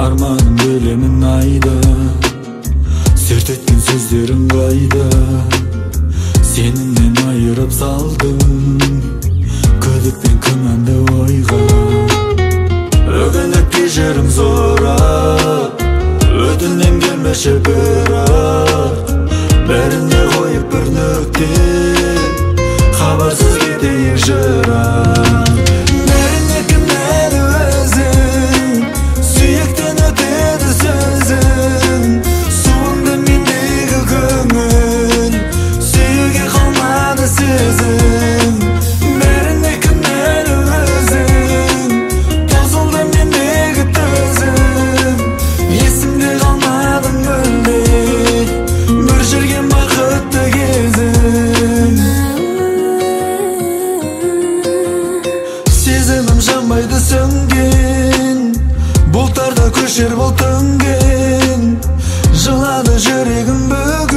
арманым білемін айда, серт еткен сөздерің қайда. Сенімнен айырып салдым күдік пен күмәнді ойға. Өкініп кешірім сұрап, өтінем келмеші бірақ, бәріне қойып бір нүкте, хабарсыз кетейік жырақ. Бәріне кінәлі өзің, сүйектен өтеді сөзің, суыңды мендегі көңіл, сүйуге қалмады сезім. Бәріне кінәлі өзің, тозылды мендегі төзім, есімде қалмадың мүлде, бір жүрген бақытты кезім. Сезімім жанбайды сөнген, бұлттарда көшер бұл төнген, жылады жүрегім бүгін.